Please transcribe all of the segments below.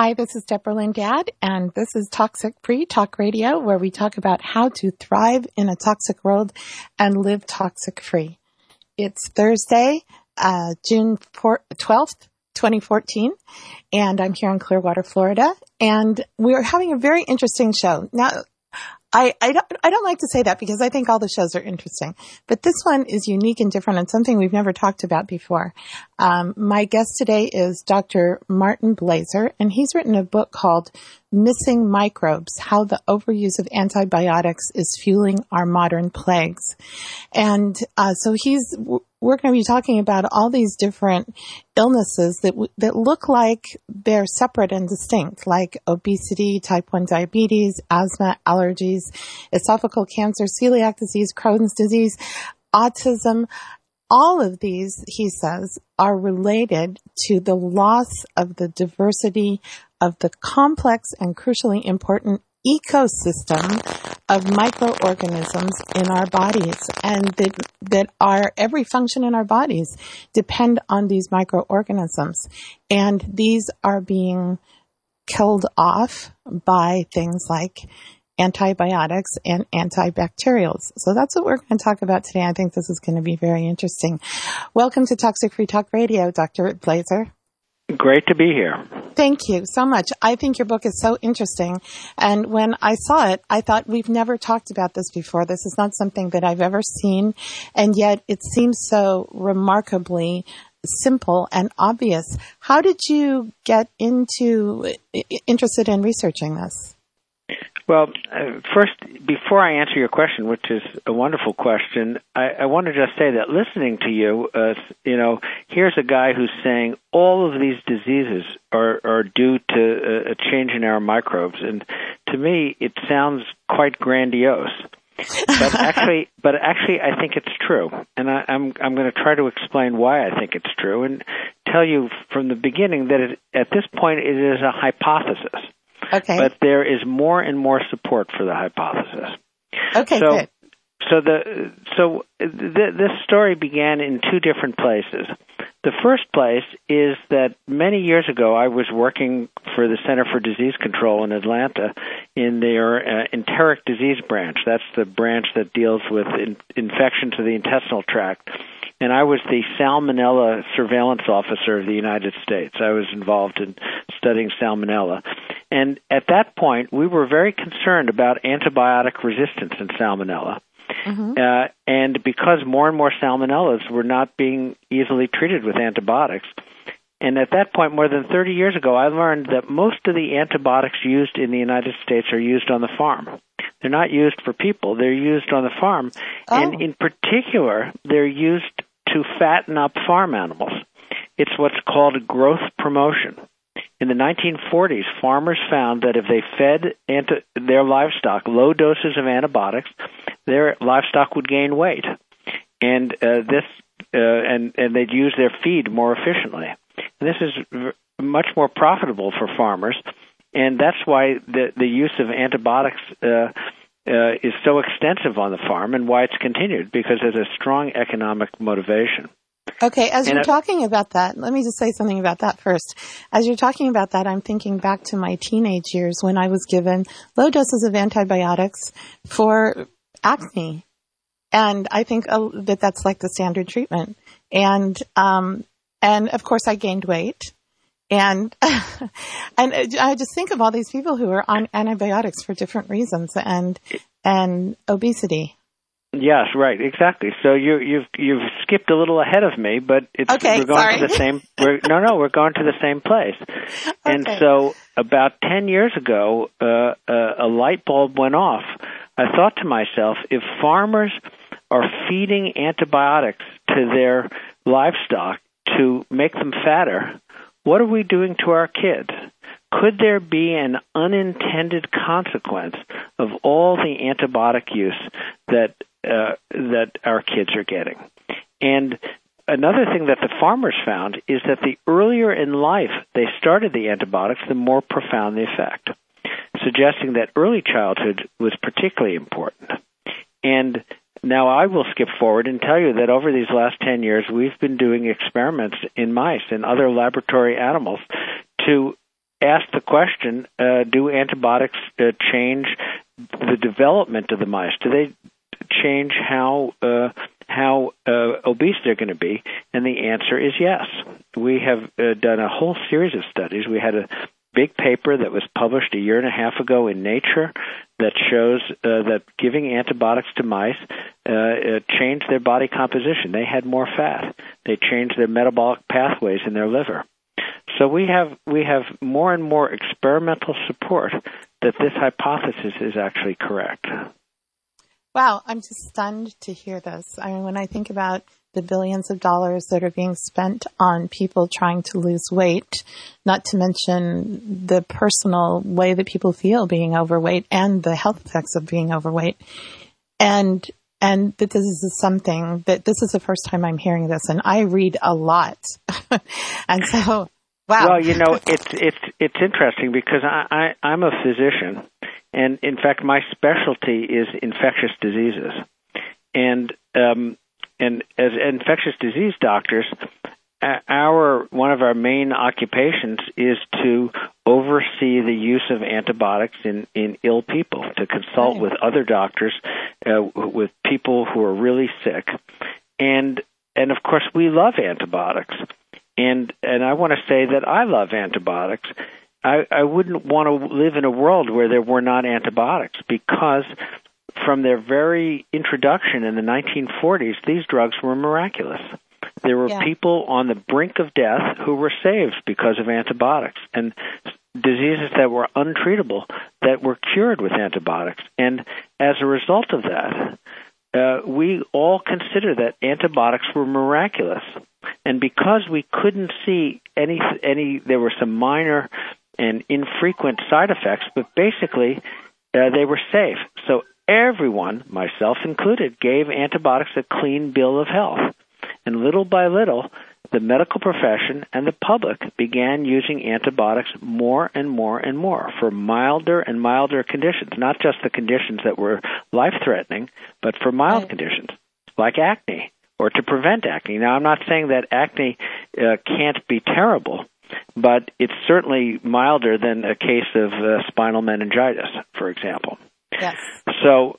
Hi, this is Deborah Lynn Gadd, and this is Toxic Free Talk Radio, where we talk about how to thrive in a toxic world and live toxic free. It's Thursday, June 12th, 2014, and I'm here in Clearwater, Florida, and we're having a very interesting show. Now, I don't like to say that because I think all the shows are interesting, but this one is unique and different and something we've never talked about before. My guest today is Dr. Martin Blaser, and he's written a book called Missing Microbes, How the Overuse of Antibiotics is Fueling Our Modern Plagues. And so we're going to be talking about all these different illnesses that look like they're separate and distinct, like obesity, type 1 diabetes, asthma, allergies, esophageal cancer, celiac disease, Crohn's disease, autism. All of these, he says, are related to the loss of the diversity of the complex and crucially important ecosystem of microorganisms in our bodies, and that every function in our bodies depend on these microorganisms. And these are being killed off by things like antibiotics and antibacterials. So that's what we're going to talk about today. I think this is going to be very interesting. Welcome to Toxic Free Talk Radio, Dr. Blaser. Great to be here. Thank you so much. I think your book is so interesting. And when I saw it, I thought we've never talked about this before. This is not something that I've ever seen. And yet it seems so remarkably simple and obvious. How did you get interested in researching this? Well, first, before I answer your question, which is a wonderful question, I want to just say that listening to you, here's a guy who's saying all of these diseases are due to a change in our microbes, and to me, it sounds quite grandiose. But actually, I think it's true, and I'm going to try to explain why I think it's true, and tell you from the beginning that at this point it is a hypothesis. Okay. But there is more and more support for the hypothesis. Okay, good. So this story began in two different places. The first place is that many years ago I was working for the Center for Disease Control in Atlanta in their enteric disease branch. That's the branch that deals with infections of the intestinal tract. And I was the Salmonella Surveillance Officer of the United States. I was involved in studying Salmonella. And at that point, we were very concerned about antibiotic resistance in Salmonella. Mm-hmm. And because more and more Salmonellas were not being easily treated with antibiotics. And at that point, more than 30 years ago, I learned that most of the antibiotics used in the United States are used on the farm. They're not used for people. They're used on the farm. Oh. And in particular, they're used to fatten up farm animals. It's what's called growth promotion. In the 1940s, farmers found that if they fed their livestock low doses of antibiotics, their livestock would gain weight, and they'd use their feed more efficiently. And this is much more profitable for farmers, and that's why the use of antibiotics is so extensive on the farm, and why it's continued, because there's a strong economic motivation. Okay, as you're talking about that, let me just say something about that first. As you're talking about that, I'm thinking back to my teenage years when I was given low doses of antibiotics for acne. And I think that's like the standard treatment. And of course I gained weight. And I just think of all these people who are on antibiotics for different reasons and obesity. Yes, right, exactly. So you've skipped a little ahead of me, but we're going to the same. We're going to the same place. Okay. And so about 10 years ago, a light bulb went off. I thought to myself, if farmers are feeding antibiotics to their livestock to make them fatter, what are we doing to our kids? Could there be an unintended consequence of all the antibiotic use that our kids are getting? And another thing that the farmers found is that the earlier in life they started the antibiotics, the more profound the effect, suggesting that early childhood was particularly important. And now I will skip forward and tell you that over these last 10 years, we've been doing experiments in mice and other laboratory animals to ask the the question, do antibiotics change the development of the mice? Do they change how obese they're going to be? And the answer is yes. We have done a whole series of studies. We had a big paper that was published a year and a half ago in Nature that shows that giving antibiotics to mice changed their body composition. They had more fat. They changed their metabolic pathways in their liver. So we have more and more experimental support that this hypothesis is actually correct. Wow, I'm just stunned to hear this. I mean, when I think about the billions of dollars that are being spent on people trying to lose weight, not to mention the personal way that people feel being overweight and the health effects of being overweight. And that this is something that this is the first time I'm hearing this, and I read a lot. And so, wow. Well, it's interesting because I'm a physician, and in fact, my specialty is infectious diseases. And as infectious disease doctors, one of our main occupations is to oversee the use of antibiotics in ill people, to consult with other doctors, with people who are really sick, and of course we love antibiotics, and I want to say that I love antibiotics. I wouldn't want to live in a world where there were not antibiotics, because from their very introduction in the 1940s, these drugs were miraculous. There were people on the brink of death who were saved because of antibiotics, and diseases that were untreatable that were cured with antibiotics. And as a result of that, we all consider that antibiotics were miraculous. And because we couldn't see any, there were some minor and infrequent side effects, but basically they were safe. So everyone, myself included, gave antibiotics a clean bill of health. And little by little, the medical profession and the public began using antibiotics more and more and more for milder and milder conditions, not just the conditions that were life-threatening, but for mild conditions like acne or to prevent acne. Now, I'm not saying that acne can't be terrible, but it's certainly milder than a case of spinal meningitis, for example. Yes. So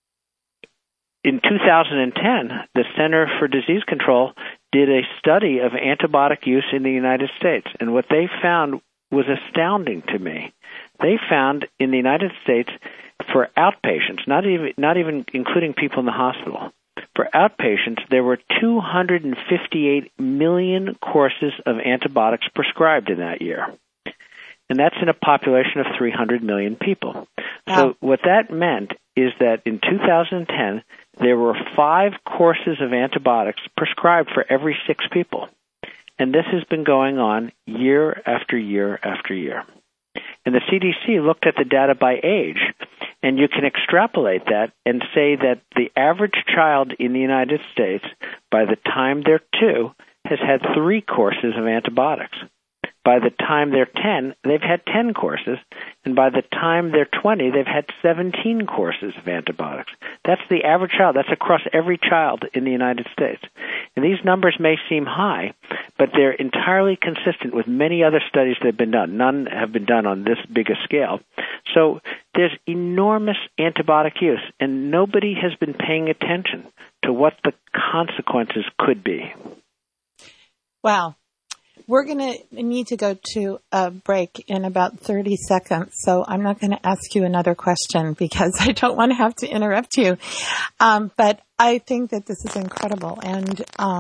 in 2010, the Center for Disease Control did a study of antibiotic use in the United States, and what they found was astounding to me. They found in the United States, for outpatients, not even including people in the hospital, for outpatients, there were 258 million courses of antibiotics prescribed in that year. And that's in a population of 300 million people. Wow. So what that meant is that in 2010, there were 5 courses of antibiotics prescribed for every 6 people. And this has been going on year after year after year. And the CDC looked at the data by age, and you can extrapolate that and say that the average child in the United States, by the time they're 2, has had 3 courses of antibiotics. By the time they're 10, they've had 10 courses, and by the time they're 20, they've had 17 courses of antibiotics. That's the average child. That's across every child in the United States. And these numbers may seem high, but they're entirely consistent with many other studies that have been done. None have been done on this big a scale. So there's enormous antibiotic use, and nobody has been paying attention to what the consequences could be. Wow. We're going to need to go to a break in about 30 seconds, so I'm not going to ask you another question because I don't want to have to interrupt you. But I think that this is incredible, and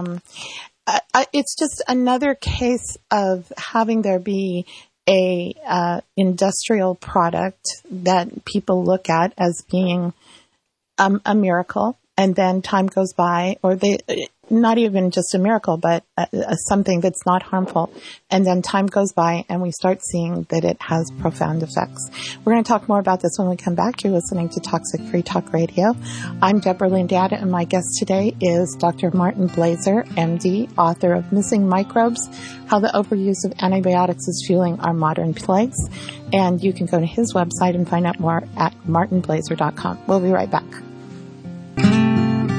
it's just another case of having there be a industrial product that people look at as being a miracle, and then time goes by, or not even just a miracle, but something that's not harmful. And then time goes by and we start seeing that it has profound effects. We're going to talk more about this when we come back. You're listening to Toxic Free Talk Radio. I'm Deborah Lynn Dada, and my guest today is Dr. Martin Blaser, MD, author of Missing Microbes, How the Overuse of Antibiotics is Fueling Our Modern Plagues. And you can go to his website and find out more at martinblaser.com. We'll be right back.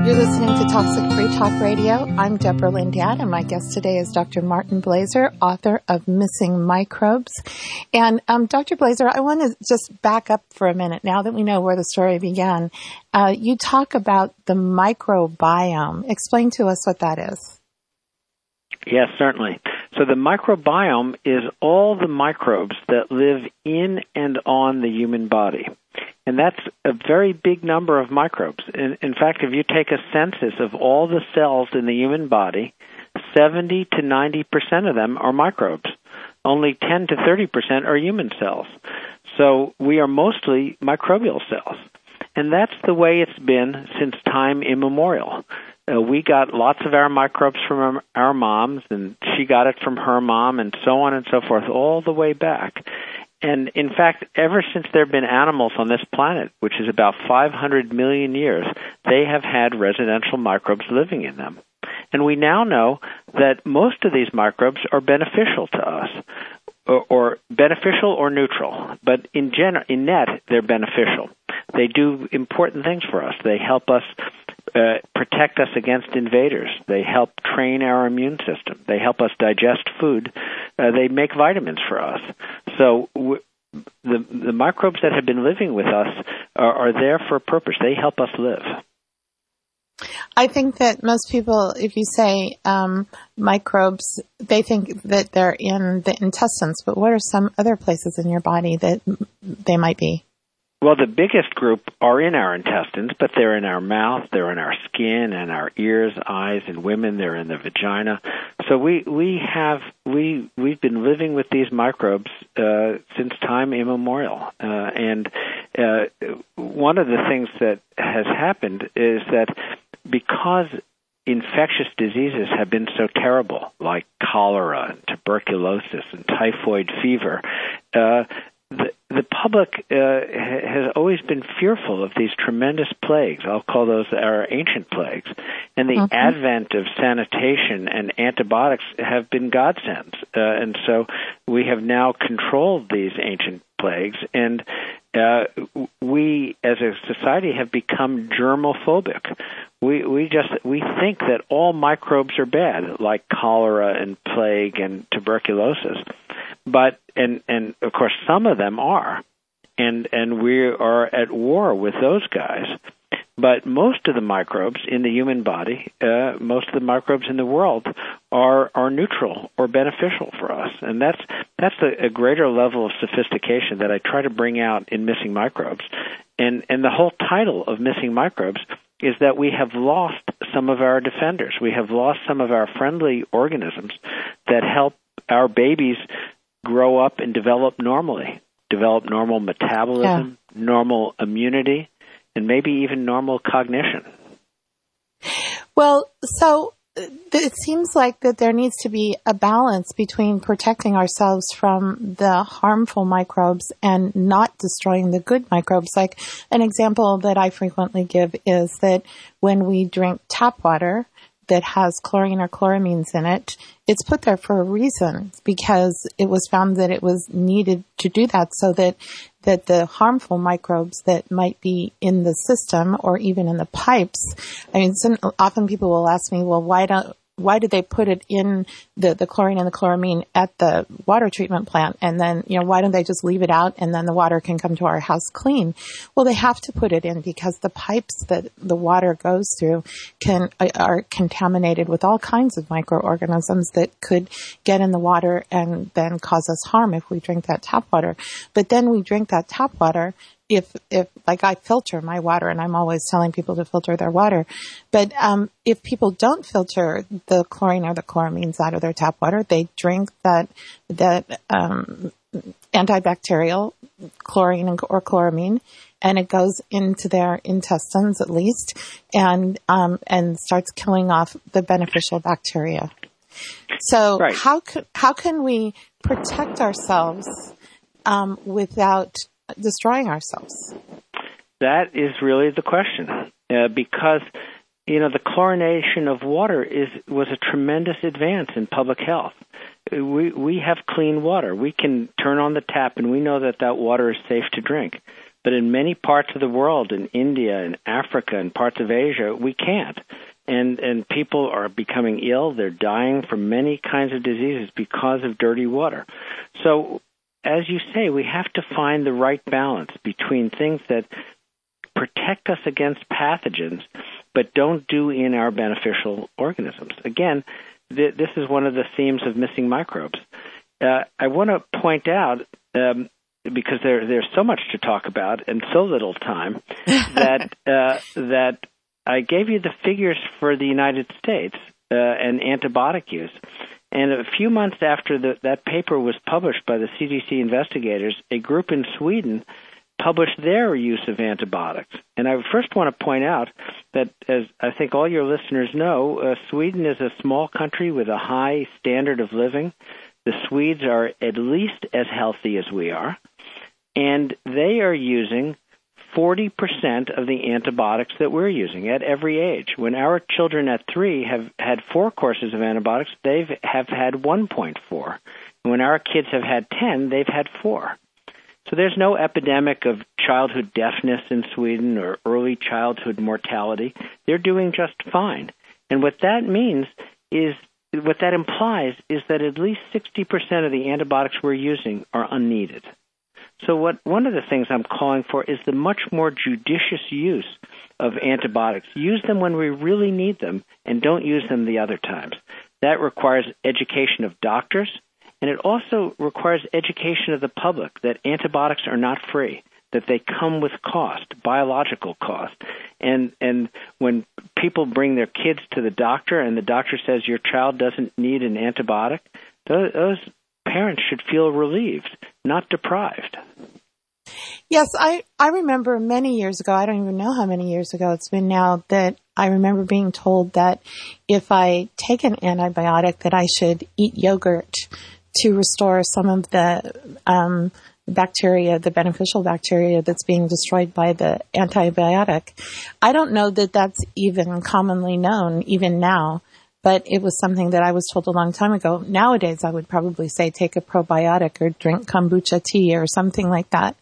You're listening to Toxic Free Talk Radio. I'm Deborah Lindatt, and my guest today is Dr. Martin Blaser, author of Missing Microbes. And Dr. Blaser, I want to just back up for a minute now that we know where the story began. You talk about the microbiome. Explain to us what that is. Yes, certainly. So the microbiome is all the microbes that live in and on the human body. And that's a very big number of microbes. In fact, if you take a census of all the cells in the human body, 70 to 90% of them are microbes. Only 10 to 30% are human cells. So we are mostly microbial cells. And that's the way it's been since time immemorial. We got lots of our microbes from our moms, and she got it from her mom, and so on and so forth, all the way back. And in fact, ever since there have been animals on this planet, which is about 500 million years, they have had residential microbes living in them. And we now know that most of these microbes are beneficial to us, or beneficial or neutral. But in net, they're beneficial. They do important things for us. They help us protect us against invaders. They help train our immune system. They help us digest food. They make vitamins for us. So the microbes that have been living with us are there for a purpose. They help us live. I think that most people, if you say microbes, they think that they're in the intestines. But what are some other places in your body that they might be? Well, the biggest group are in our intestines, but they're in our mouth, they're in our skin and our ears, eyes. In women, they're in the vagina. So we've been living with these microbes since time immemorial. And one of the things that has happened is that because infectious diseases have been so terrible, like cholera and tuberculosis and typhoid fever, the public has always been fearful of these tremendous plagues. I'll call those our ancient plagues. And the advent of sanitation and antibiotics have been godsends. And so we have now controlled these ancient plagues. And we, as a society, have become germophobic. We think that all microbes are bad, like cholera and plague and tuberculosis. But and of course some of them are, and we are at war with those guys. But most of the microbes in the human body, most of the microbes in the world are neutral or beneficial for us, and that's a greater level of sophistication that I try to bring out in Missing Microbes. And the whole title of Missing Microbes is that we have lost some of our defenders. We have lost some of our friendly organisms that help our babies grow up and develop normally, develop normal metabolism, normal immunity, and maybe even normal cognition. Well, so it seems like that there needs to be a balance between protecting ourselves from the harmful microbes and not destroying the good microbes. Like an example that I frequently give is that when we drink tap water that has chlorine or chloramines in it, it's put there for a reason, because it was found that it was needed to do that so that the harmful microbes that might be in the system or even in the pipes. I mean, often people will ask me, well, why did they put it in the chlorine and the chloramine at the water treatment plant? And then, why don't they just leave it out and then the water can come to our house clean? Well, they have to put it in because the pipes that the water goes through are contaminated with all kinds of microorganisms that could get in the water and then cause us harm if we drink that tap water. But then we drink that tap water. If like I filter my water, and I'm always telling people to filter their water, but if people don't filter the chlorine or the chloramines out of their tap water, they drink that antibacterial chlorine or chloramine, and it goes into their intestines at least, and starts killing off the beneficial bacteria. So right. How can we protect ourselves without destroying ourselves? That is really the question, because the chlorination of water was a tremendous advance in public health. We have clean water. We can turn on the tap and we know that water is safe to drink. But in many parts of the world, in India and Africa and parts of Asia, we can't. And people are becoming ill. They're dying from many kinds of diseases because of dirty water. So, as you say, we have to find the right balance between things that protect us against pathogens but don't do in our beneficial organisms. Again, this is one of the themes of Missing Microbes. I want to point out, because there's so much to talk about and so little time, that I gave you the figures for the United States and antibiotic use. And a few months after that paper was published by the CDC investigators, a group in Sweden published their use of antibiotics. And I first want to point out that, as I think all your listeners know, Sweden is a small country with a high standard of living. The Swedes are at least as healthy as we are, and they are using 40% of the antibiotics that we're using at every age. When our children at 3 have had 4 courses of antibiotics, they have had 1.4. And when our kids have had 10, they've had 4. So there's no epidemic of childhood deafness in Sweden or early childhood mortality. They're doing just fine. And what that means is, what that implies is that at least 60% of the antibiotics we're using are unneeded. So one of the things I'm calling for is the much more judicious use of antibiotics. Use them when we really need them and don't use them the other times. That requires education of doctors, and it also requires education of the public that antibiotics are not free, that they come with cost, biological cost. And when people bring their kids to the doctor and the doctor says your child doesn't need an antibiotic, those parents should feel relieved, not deprived. Yes, I remember many years ago, I don't even know how many years ago it's been now, that I remember being told that if I take an antibiotic that I should eat yogurt to restore some of the bacteria, the beneficial bacteria that's being destroyed by the antibiotic. I don't know that that's even commonly known, even now. But it was something that I was told a long time ago. Nowadays, I would probably say take a probiotic or drink kombucha tea or something like that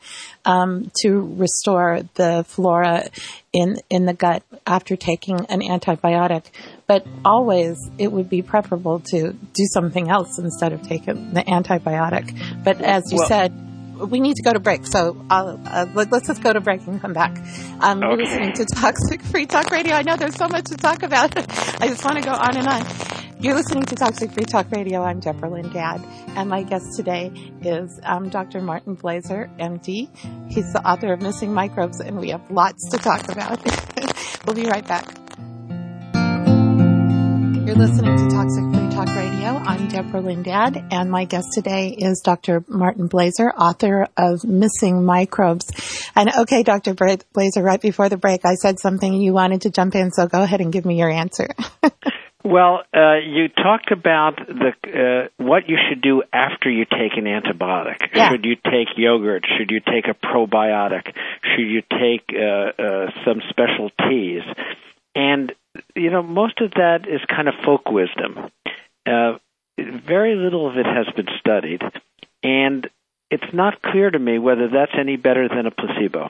to restore the flora in the gut after taking an antibiotic. But always, it would be preferable to do something else instead of taking the antibiotic. But as you said, we need to go to break, so let's just go to break and come back. You're listening to Toxic Free Talk Radio. I know there's so much to talk about. I just want to go on and on. You're listening to Toxic Free Talk Radio. I'm Deborah Lynn Gadd, and my guest today is Dr. Martin Blaser, MD. He's the author of Missing Microbes, and we have lots to talk about. We'll be right back. You're listening to Toxic Free Talk Radio. I'm Deborah Lynn Gadd, and my guest today is Dr. Martin Blaser, author of Missing Microbes. And okay, Dr. Blaser, right before the break, I said something and you wanted to jump in, so go ahead and give me your answer. Well, you talked about what you should do after you take an antibiotic. Yeah. Should you take yogurt? Should you take a probiotic? Should you take some special teas? And most of that is kind of folk wisdom. Very little of it has been studied, and it's not clear to me whether that's any better than a placebo.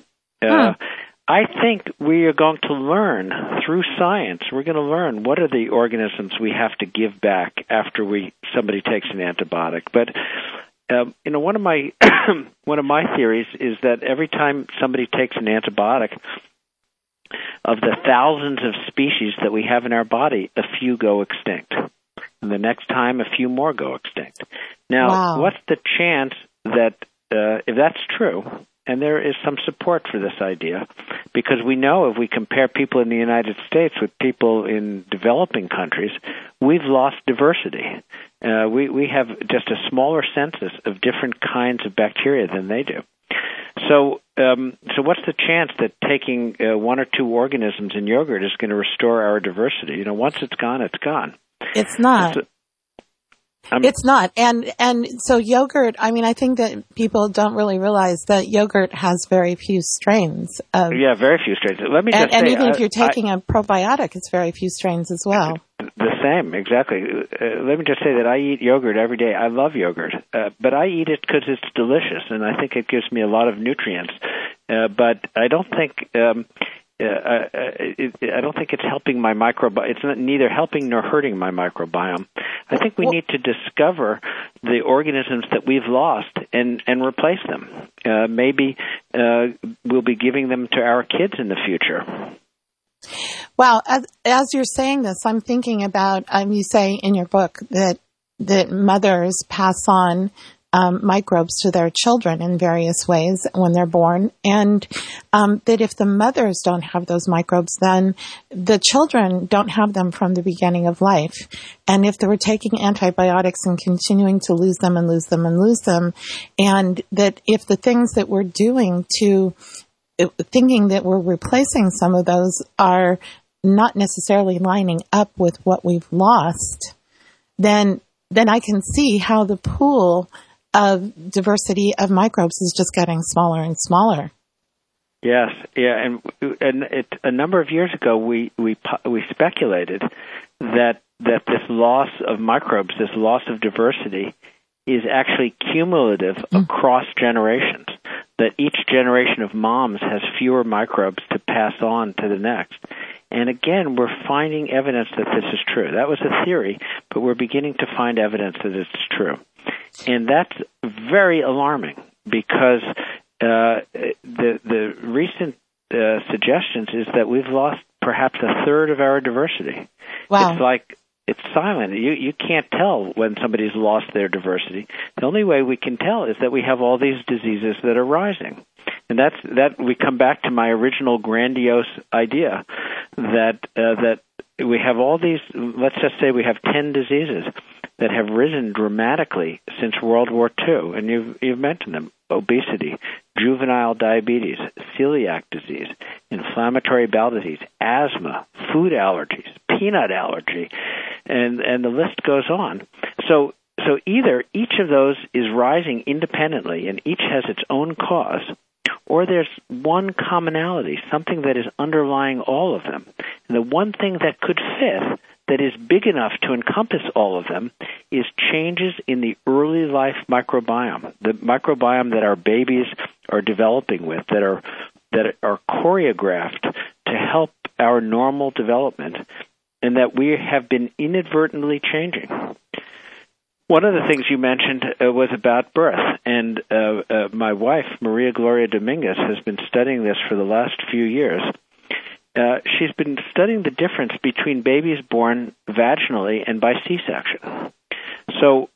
I think we are going to learn through science. We're going to learn what are the organisms we have to give back after somebody takes an antibiotic. But one of my one of my theories is that every time somebody takes an antibiotic, of the thousands of species that we have in our body, a few go extinct. And the next time, a few more go extinct. Now, What's the chance that, if that's true, and there is some support for this idea, because we know if we compare people in the United States with people in developing countries, we've lost diversity. We have just a smaller census of different kinds of bacteria than they do. So what's the chance that taking 1 or 2 organisms in yogurt is going to restore our diversity? Once it's gone, it's gone. It's not. It's not. And so yogurt, I think that people don't really realize that yogurt has very few strains. Yeah, very few strains. Let me just say, and even if you're taking a probiotic, it's very few strains as well. The same, exactly. Let me just say that I eat yogurt every day. I love yogurt, but I eat it because it's delicious, and I think it gives me a lot of nutrients. but I don't think I don't think it's helping my microbiome. It's neither helping nor hurting my microbiome. I think we need to discover the organisms that we've lost and replace them. Maybe we'll be giving them to our kids in the future. Well, as you're saying this, I'm thinking about, you say in your book that mothers pass on microbes to their children in various ways when they're born, and that if the mothers don't have those microbes, then the children don't have them from the beginning of life. And if they were taking antibiotics and continuing to lose them, and that if the things that we're doing thinking that we're replacing some of those are not necessarily lining up with what we've lost, then I can see how the pool of diversity of microbes is just getting smaller and smaller. Yes, yeah, and a number of years ago we speculated that this loss of microbes, this loss of diversity, is actually cumulative across generations. That each generation of moms has fewer microbes to pass on to the next. And again, we're finding evidence that this is true. That was a theory, but we're beginning to find evidence that it's true. And that's very alarming because the recent suggestions is that we've lost perhaps a third of our diversity. Wow. It's silent. You can't tell when somebody's lost their diversity. The only way we can tell is that we have all these diseases that are rising. And that we come back to my original grandiose idea that we have all these, let's just say we have 10 diseases that have risen dramatically since World War II, and you've mentioned them: obesity, juvenile diabetes, celiac disease, inflammatory bowel disease, asthma, food allergies, peanut allergy, and the list goes on. So either each of those is rising independently and each has its own cause, or there's one commonality, something that is underlying all of them. And the one thing that could fit, that is big enough to encompass all of them, is changes in the early life microbiome, the microbiome that our babies are developing with, that are choreographed to help our normal development, and that we have been inadvertently changing. One of the things you mentioned was about birth, and my wife, Maria Gloria Dominguez, has been studying this for the last few years. She's been studying the difference between babies born vaginally and by C-section. So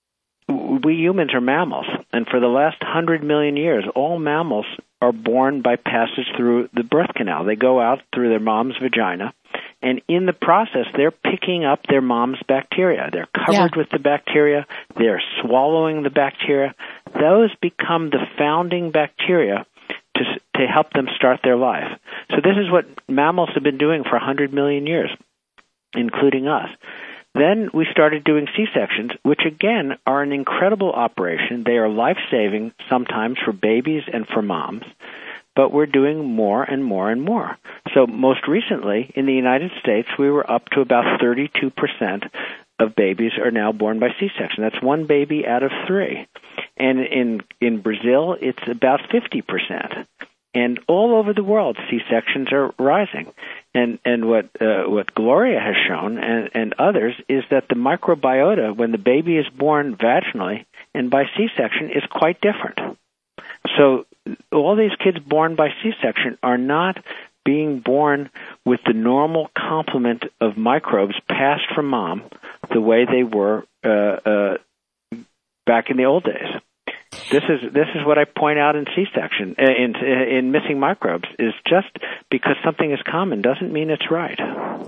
we humans are mammals, and for the last 100 million years, all mammals are born by passage through the birth canal. They go out through their mom's vagina, and in the process, they're picking up their mom's bacteria. They're covered with the bacteria. They're swallowing the bacteria. Those become the founding bacteria to help them start their life. So this is what mammals have been doing for 100 million years, including us. Then we started doing C-sections, which again are an incredible operation. They are life-saving sometimes for babies and for moms, but we're doing more and more and more. So most recently in the United States, we were up to about 32% of babies are now born by C-section. That's one baby out of 3. And in Brazil, it's about 50%. And all over the world, C-sections are rising. And what Gloria has shown and others is that the microbiota, when the baby is born vaginally and by C-section, is quite different. So all these kids born by C-section are not being born with the normal complement of microbes passed from mom the way they were back in the old days. This is what I point out in C-section, in missing microbes, is just because something is common doesn't mean it's right.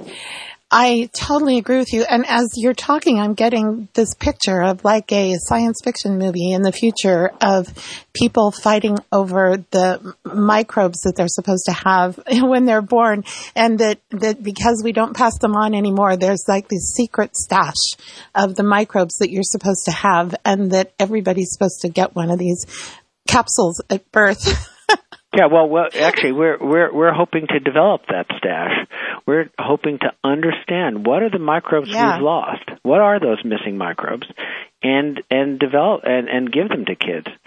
I totally agree with you. And as you're talking, I'm getting this picture of like a science fiction movie in the future of people fighting over the microbes that they're supposed to have when they're born. And that because we don't pass them on anymore, there's like this secret stash of the microbes that you're supposed to have, and that everybody's supposed to get one of these capsules at birth. Yeah, well, actually, we're hoping to develop that stash. We're hoping to understand what are the microbes we've lost. What are those missing microbes, and develop and give them to kids.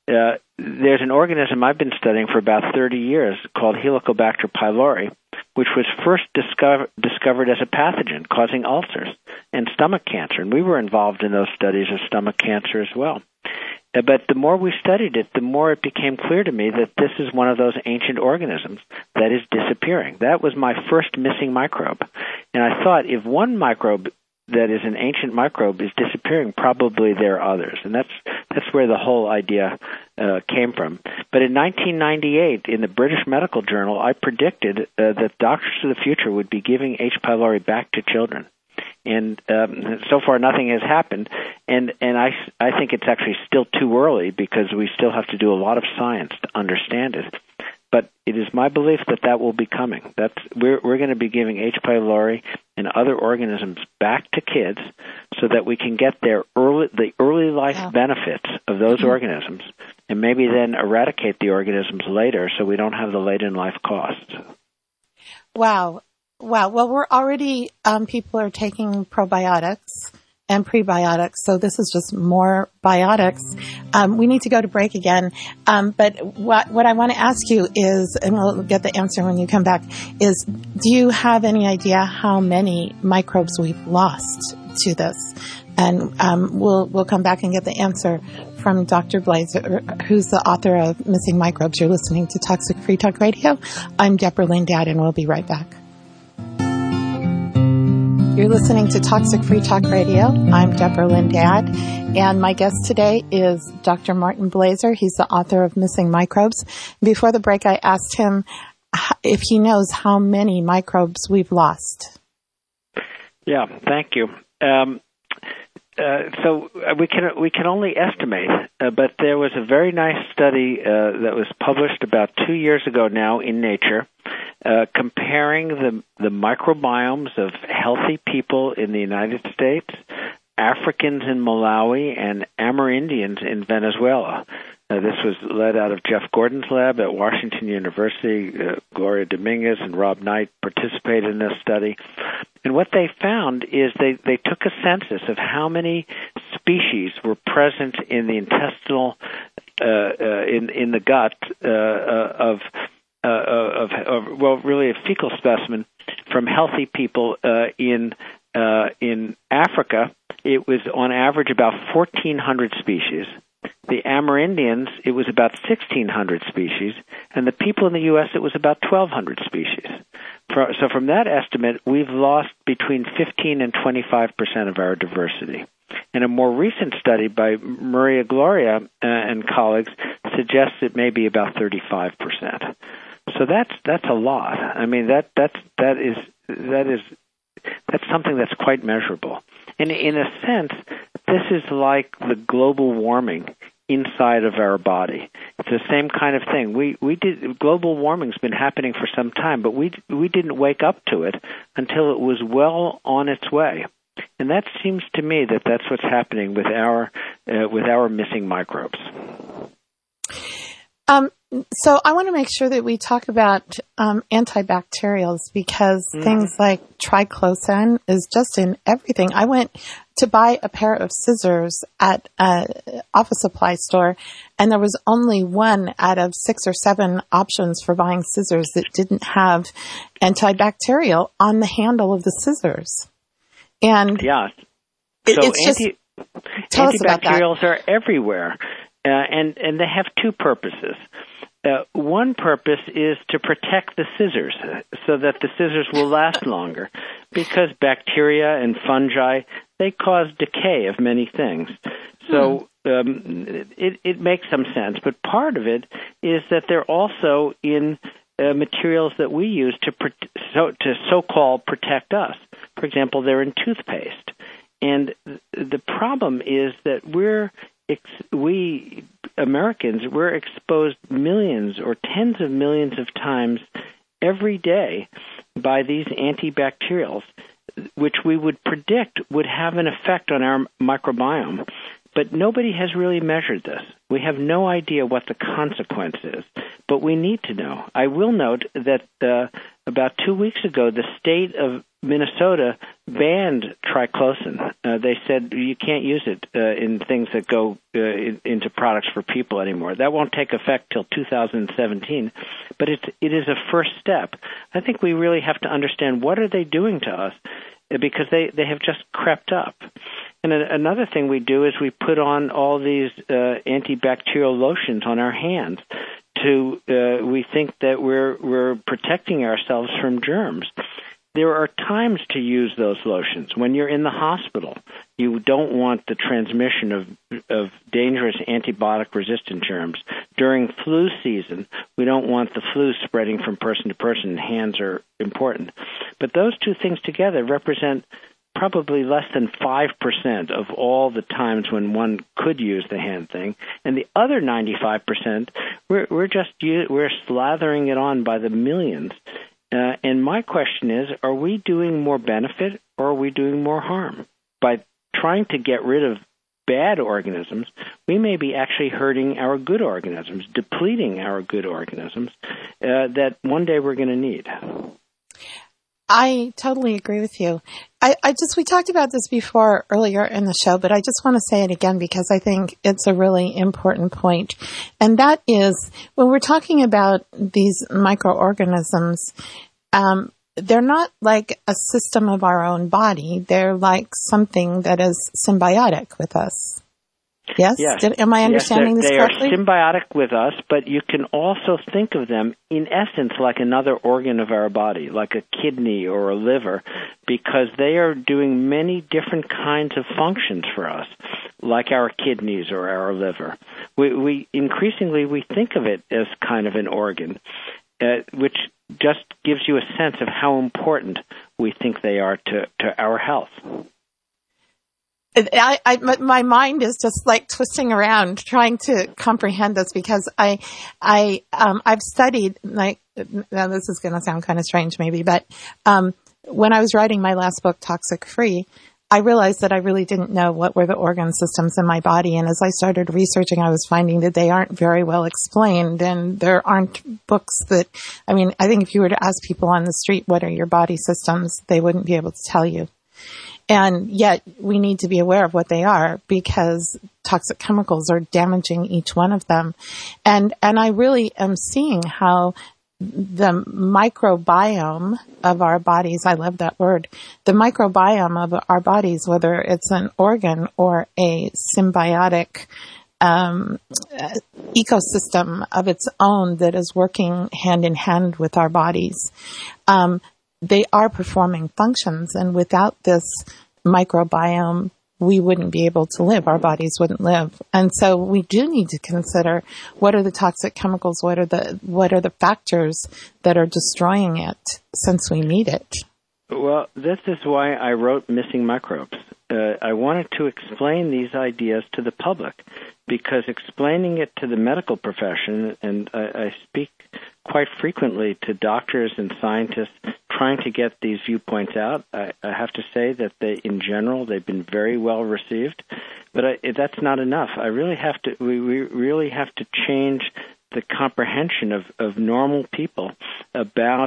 there's an organism I've been studying for about 30 years called Helicobacter pylori, which was first discovered as a pathogen causing ulcers and stomach cancer. And we were involved in those studies of stomach cancer as well. But the more we studied it, the more it became clear to me that this is one of those ancient organisms that is disappearing. That was my first missing microbe. And I thought, if one microbe that is an ancient microbe is disappearing, probably there are others. And that's where the whole idea came from. But in 1998, in the British Medical Journal, I predicted that doctors of the future would be giving H. pylori back to children. And so far, nothing has happened. And I think it's actually still too early because we still have to do a lot of science to understand it. But it is my belief that that will be coming. We're going to be giving H. pylori and other organisms back to kids so that we can get the early life benefits of those organisms, and maybe then eradicate the organisms later so we don't have the late in life costs. Wow. Well, we're already, people are taking probiotics and prebiotics, so this is just more biotics. We need to go to break again. But what I want to ask you is, and we'll get the answer when you come back, is do you have any idea how many microbes we've lost to this? And we'll come back and get the answer from Dr. Blazer, who's the author of Missing Microbes. You're listening to Toxic Free Talk Radio. I'm Deborah Lindad, and we'll be right back. You're listening to Toxic Free Talk Radio. I'm Deborah Lindad, and my guest today is Dr. Martin Blazer. He's the author of Missing Microbes. Before the break, I asked him if he knows how many microbes we've lost. Yeah, thank you. So we can only estimate, but there was a very nice study that was published about 2 years ago now in Nature, comparing the microbiomes of healthy people in the United States, Africans in Malawi, and Amerindians in Venezuela. This was led out of Jeff Gordon's lab at Washington University. Gloria Dominguez and Rob Knight participated in this study. And what they found is they took a census of how many species were present in the intestinal, in the gut of really a fecal specimen from healthy people in Africa. It was on average about 1,400 species. The Amerindians, it was about 1,600 species, and the people in the U.S., it was about 1,200 species. So from that estimate, we've lost between 15 and 25% of our diversity. And a more recent study by Maria Gloria and colleagues suggests it may be about 35%. So that's a lot. I mean, that's something that's quite measurable. And in a sense, this is like the global warming inside of our body. It's the same kind of thing. Global warming's been happening for some time, but we didn't wake up to it until it was well on its way. And that seems to me that's what's happening with our missing microbes. So I want to make sure that we talk about antibacterials because things like triclosan is just in everything. I went to buy a pair of scissors at an office supply store, and there was only one out of 6 or 7 options for buying scissors that didn't have antibacterial on the handle of the scissors. And yeah, tell us about that. Antibacterials are everywhere, and they have 2 purposes. One purpose is to protect the scissors so that the scissors will last longer because bacteria and fungi, they cause decay of many things. So it makes some sense. But part of it is that they're also in materials that we use to so-called protect us. For example, they're in toothpaste. And the problem is that we Americans, we're exposed millions or tens of millions of times every day by these antibacterials, which we would predict would have an effect on our microbiome. But nobody has really measured this. We have no idea what the consequence is, but we need to know. I will note that about 2 weeks ago, the state of Minnesota banned triclosan. They said you can't use it in things that go into products for people anymore. That won't take effect till 2017, but it is a first step. I think we really have to understand what are they doing to us, because they have just crept up. And another thing we do is we put on all these antibacterial lotions on our hands. We think that we're protecting ourselves from germs. There are times to use those lotions. When you're in the hospital, you don't want the transmission of dangerous antibiotic-resistant germs. During flu season, we don't want the flu spreading from person to person. Hands are important. But those two things together represent probably less than 5% of all the times when one could use the hand thing, and the other 95%, we're slathering it on by the millions. And my question is, are we doing more benefit or are we doing more harm? By trying to get rid of bad organisms, we may be actually hurting our good organisms, depleting our good organisms that one day we're going to need. I totally agree with you. We talked about this before earlier in the show, but I just want to say it again because I think it's a really important point. And that is, when we're talking about these microorganisms, they're not like a system of our own body. They're like something that is symbiotic with us. Yes? Am I understanding this correctly? They are symbiotic with us, but you can also think of them, in essence, like another organ of our body, like a kidney or a liver, because they are doing many different kinds of functions for us, like our kidneys or our liver. We increasingly think of it as kind of an organ, which just gives you a sense of how important we think they are to our health. My mind is just like twisting around trying to comprehend this because I've studied, like, now this is going to sound kind of strange maybe, but when I was writing my last book, Toxic Free, I realized that I really didn't know what were the organ systems in my body. And as I started researching, I was finding that they aren't very well explained. And there aren't books that, I think if you were to ask people on the street, what are your body systems, they wouldn't be able to tell you. And yet we need to be aware of what they are because toxic chemicals are damaging each one of them. And I really am seeing how the microbiome of our bodies, I love that word, the microbiome of our bodies, whether it's an organ or a symbiotic ecosystem of its own that is working hand in hand with our bodies, they are performing functions, and without this microbiome, we wouldn't be able to live. Our bodies wouldn't live. And so we do need to consider what are the toxic chemicals, what are the factors that are destroying it since we need it. Well, this is why I wrote Missing Microbes. I wanted to explain these ideas to the public because explaining it to the medical profession, and I speak quite frequently to doctors and scientists trying to get these viewpoints out. I have to say that in general, they've been very well received, but that's not enough. We really have to change the comprehension of normal people about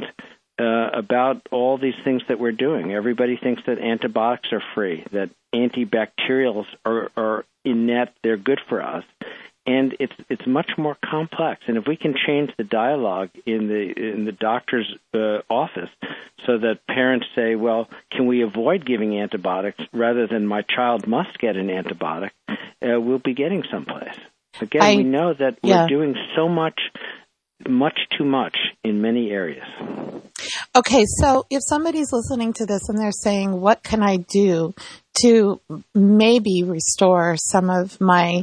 all these things that we're doing. Everybody thinks that antibiotics are free, that antibacterials are in net, they're good for us. And it's much more complex. And if we can change the dialogue in the doctor's office so that parents say, well, can we avoid giving antibiotics rather than my child must get an antibiotic, we'll be getting someplace. Again, we know that we're doing so much too much in many areas. Okay, so if somebody's listening to this and they're saying, what can I do to maybe restore some of my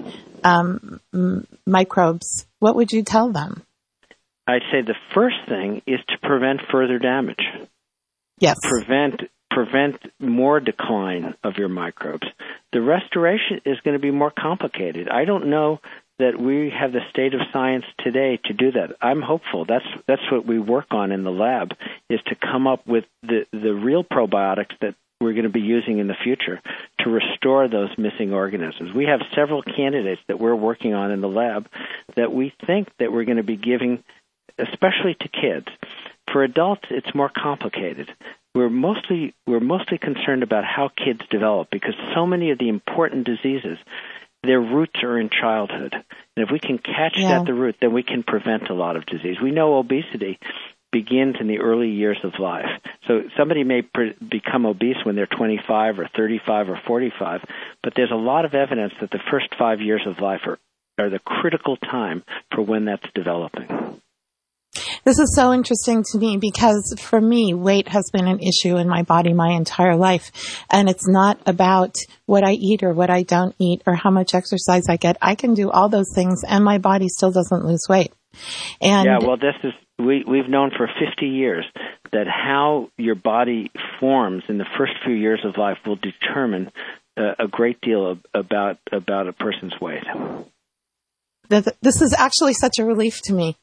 microbes, what would you tell them? I'd say the first thing is to prevent further damage. Yes. Prevent more decline of your microbes. The restoration is going to be more complicated. I don't know that we have the state of science today to do that. I'm hopeful. That's what we work on in the lab, is to come up with the real probiotics that we're going to be using in the future to restore those missing organisms. We have several candidates that we're working on in the lab that we think that we're going to be giving, especially to kids. For adults, it's more complicated. we're mostly concerned about how kids develop, because so many of the important diseases, their roots are in childhood. And if we can catch at the root, then we can prevent a lot of disease. We know obesity begins in the early years of life. So somebody may become obese when they're 25 or 35 or 45, but there's a lot of evidence that the first 5 years of life are the critical time for when that's developing. This is so interesting to me because for me, weight has been an issue in my body my entire life. And it's not about what I eat or what I don't eat or how much exercise I get. I can do all those things and my body still doesn't lose weight. And yeah, well, we've known for 50 years that how your body forms in the first few years of life will determine a great deal about a person's weight. This is actually such a relief to me.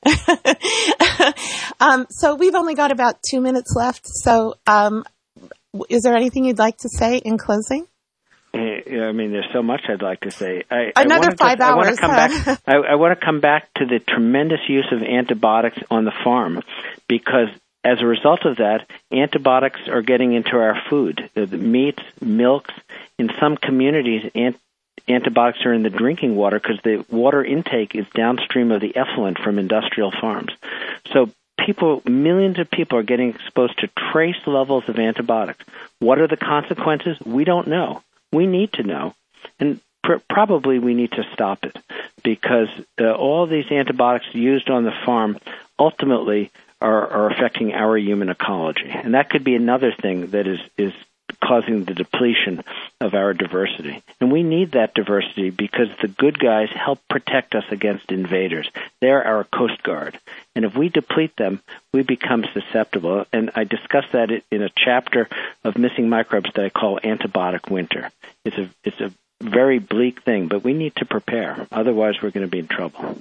So we've only got about 2 minutes left. So is there anything you'd like to say in closing? I mean, there's so much I'd like to say. Another 5 hours. I want to come back to the tremendous use of antibiotics on the farm, because as a result of that, antibiotics are getting into our food, the meats, milks. In some communities, antibiotics are in the drinking water because the water intake is downstream of the effluent from industrial farms. So millions of people are getting exposed to trace levels of antibiotics. What are the consequences? We don't know. We need to know. And probably we need to stop it, because all these antibiotics used on the farm ultimately are affecting our human ecology. And that could be another thing that is causing the depletion of our diversity. And we need that diversity because the good guys help protect us against invaders. They're our Coast Guard. And if we deplete them, we become susceptible. And I discuss that in a chapter of Missing Microbes that I call Antibiotic Winter. It's a very bleak thing, but we need to prepare. Otherwise, we're going to be in trouble.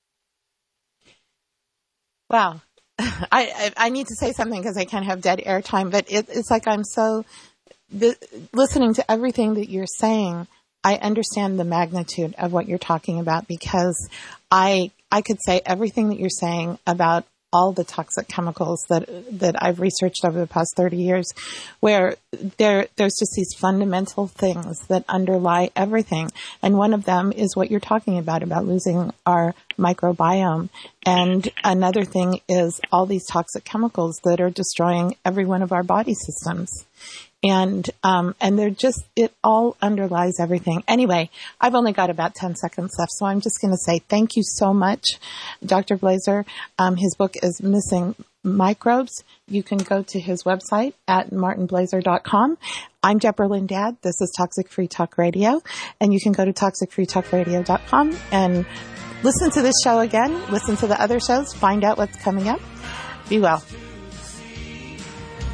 Wow. I need to say something because I can't have dead air time, but it's like I'm so... listening to everything that you're saying, I understand the magnitude of what you're talking about, because I could say everything that you're saying about all the toxic chemicals that I've researched over the past 30 years, where there's just these fundamental things that underlie everything. And one of them is what you're talking about losing our microbiome. And another thing is all these toxic chemicals that are destroying every one of our body systems. And they're just, it all underlies everything. Anyway, I've only got about 10 seconds left, so I'm just going to say thank you so much, Dr. Blaser. His book is Missing Microbes. You can go to his website at martinblaser.com. I'm Deborah Lindad. This is Toxic Free Talk Radio, and you can go to toxicfreetalkradio.com and listen to this show again, listen to the other shows, find out what's coming up. Be well.